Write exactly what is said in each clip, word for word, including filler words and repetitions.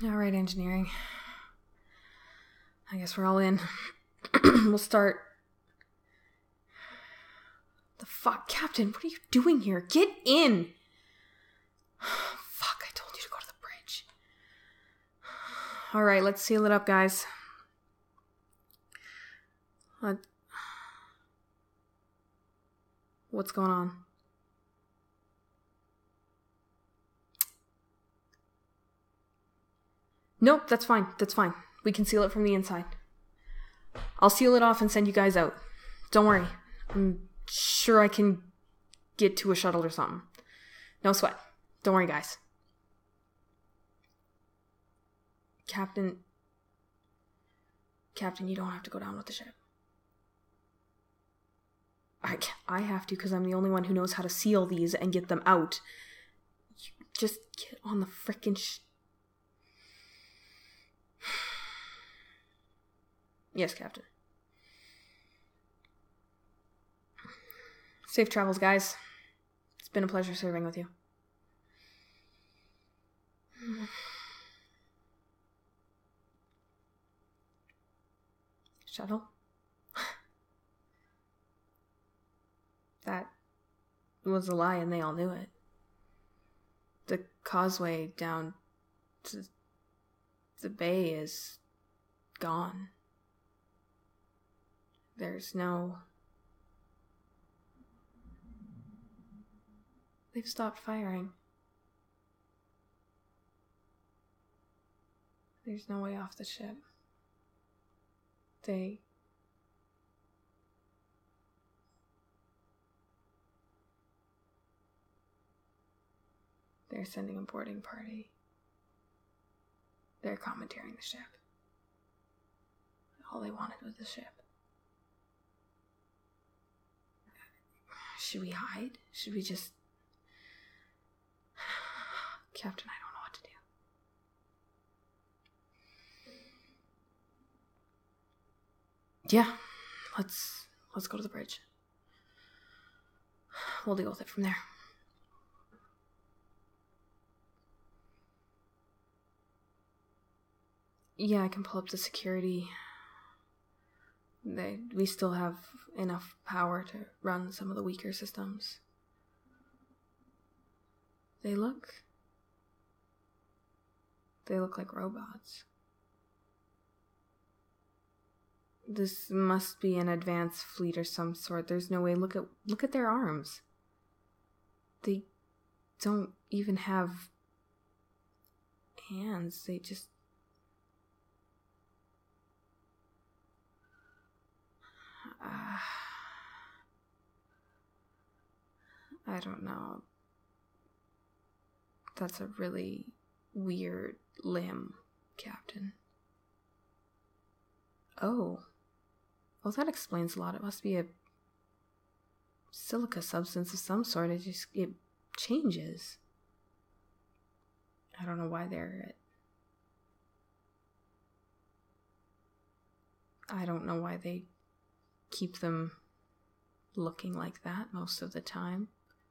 Alright, engineering. I guess we're all in. We'll start. The fuck? Captain, what are you doing here? Get in! Fuck, I told you to go to the bridge. Alright, let's seal it up, guys. What? What's going on? Nope, that's fine. That's fine. We can seal it from the inside. I'll seal it off and send you guys out. Don't worry. I'm sure I can get to a shuttle or something. No sweat. Don't worry, guys. Captain... Captain, you don't have to go down with the ship. I, I have to because I'm the only one who knows how to seal these and get them out. You just get on the frickin' sh... Yes, Captain. Safe travels, guys. It's been a pleasure serving with you. Shuttle? That was a lie and they all knew it. The causeway down to the bay is gone. There's no... They've stopped firing. There's no way off the ship. They... They're sending a boarding party. They're commandeering the ship. All they wanted was the ship. Should we hide? Should we just... Captain, I don't know what to do. Yeah, let's let's go to the bridge. We'll deal with it from there. Yeah, I can pull up the security. They, we still have enough power to run some of the weaker systems. They look... They look like robots. This must be an advanced fleet or some sort. There's no way. Look at look at their arms. They don't even have hands. They just... Uh, I don't know. That's a really weird limb, Captain. Oh. Well, that explains a lot. It must be a silica substance of some sort. It just, it changes. I don't know why they're... I don't know why they keep them looking like that most of the time.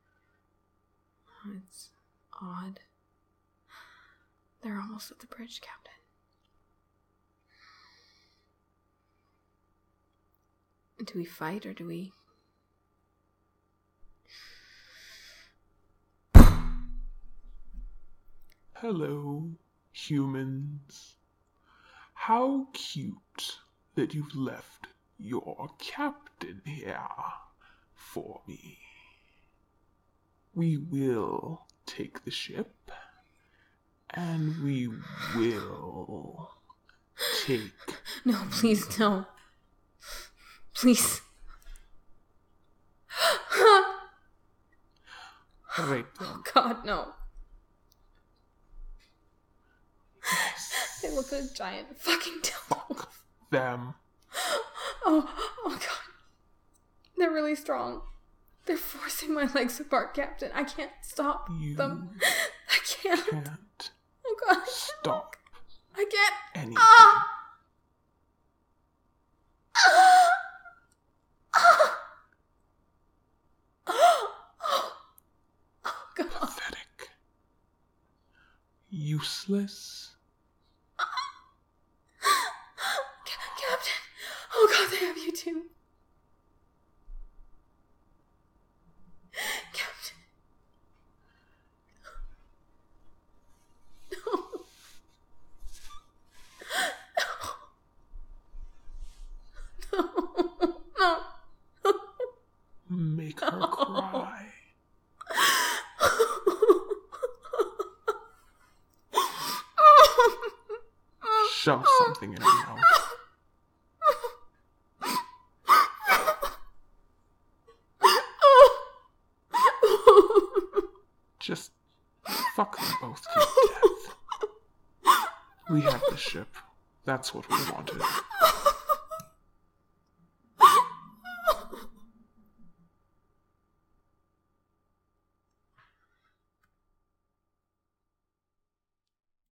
It's odd. They're almost at the bridge, Captain. Do we fight or do we... Hello, humans. How cute that you've left your captain here for me. We will take the ship, and we will take... No, please, no. Please. Alright. Oh, God, no. They look like a giant fucking dildo. Fuck them. Oh, oh, God. They're really strong. They're forcing my legs apart, Captain. I can't stop You them. I can't. can't Oh, God. stop I can't. anything. Ah! Ah! Ah! Oh, God. Pathetic. Useless. rather have you too. Captain. No. No. No. No. Make her cry. Shove something in her mouth. Just fuck them both to death. We have the ship. That's what we wanted.